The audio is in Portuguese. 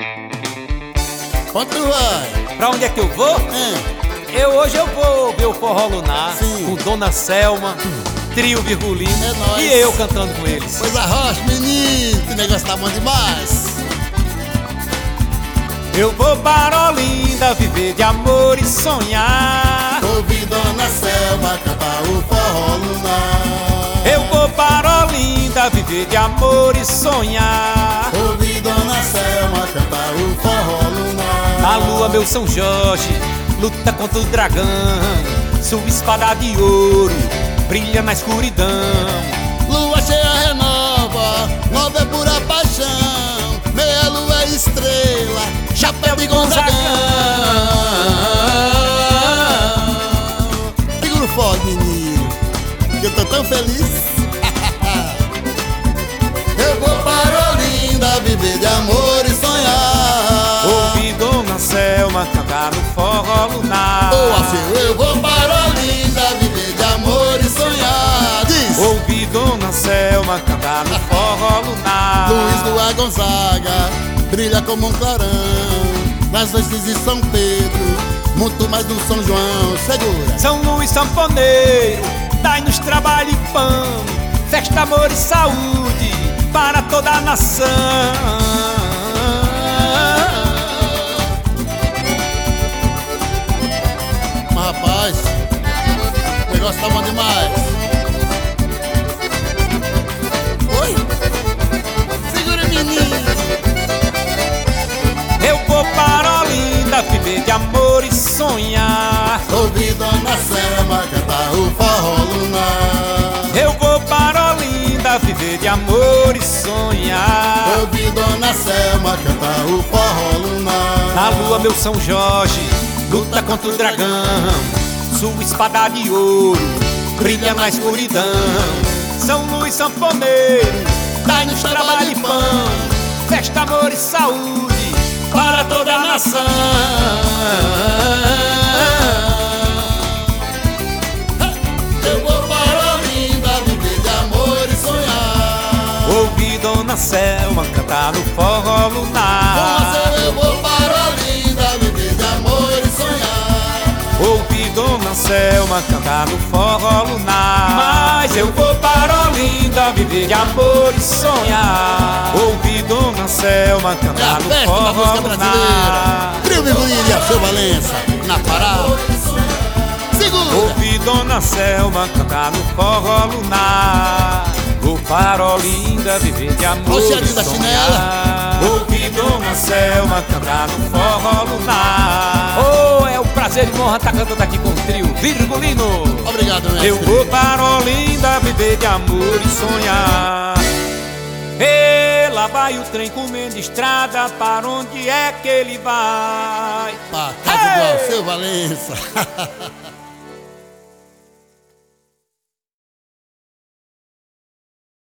Onde tu vai? Pra onde é que eu vou? Hoje eu vou ver o Forró Lunar. Sim. Com Dona Selma, Trio Virgulino. É nóis. E eu cantando com eles. Pois arrocha, menino, que negócio tá bom demais. Eu vou para Olinda viver de amor e sonhar. Ouvi Dona Selma cantar o forró lunar. Eu vou para Olinda viver de amor e sonhar. Ouvi Dona Selma cantar o forró lunar. Na lua meu São Jorge luta contra o dragão. Sua espada de ouro brilha na escuridão. Lua cheia renova, nova é pura paixão. Meia lua é estrela, chapéu de Gonzagão. Segura o fogo, menino, que eu tô tão feliz. Eu vou para Olinda viver de amor e sonhar. Ouvi Dona Selma cantar no Forró Lunar. Ô, Alceu, eu vou para Olinda viver de amor e sonhar. Diz! Ouvi Dona Selma cantar no Forró Lunar. Luiz Luar Gonzaga brilha como um clarão nas noites de São Pedro, muito mais do São João. Segura! São Luís Sanfoneiro, dai-nos trabalho e pão, festa, amor e saúde para toda a nação. Mas rapaz, o negócio tá bom demais. Oi? Segura, menino! Eu vou para Olinda viver de amor e sonhar. Ouvi Dona Selma cantar o forró lunar. Eu vou para Olinda viver de amor e sonhar. Ouvi Dona Selma cantar o forró lunar. Na lua meu São Jorge luta contra o dragão. Sua espada de ouro brilha na escuridão. São Luís Sanfoneiro, dai-nos trabalho e pão, festa, amor e saúde para toda a nação. Eu vou para Olinda viver de amor e sonhar. Ouvi Dona Selma cantar no Forró Lunar. Com você eu vou para Olinda viver de amor e sonhar. Ouvi Dona Selma cantar no Forró Lunar. Mas eu vou para Olinda viver de amor e sonhar. Ouvi Dona Selma É a cantar no festa da Forró música Lunar. brasileira. Trio Virgulino e Alceu Valença na parada. Segura! Ouvi Dona Selma cantar no Forró Lunar. Vou para Olinda viver de amor Ô, e Xerinho da sonhar. Ouvi Dona Selma cantar no Forró Lunar. Oh, é um prazer e honra estar cantando aqui com o Trio Virgulino. Obrigado, mestre. Eu vou para Olinda viver de amor e sonhar. E lá vai o trem comendo estrada, para onde é que ele vai? Pra casa do Alceu Valença.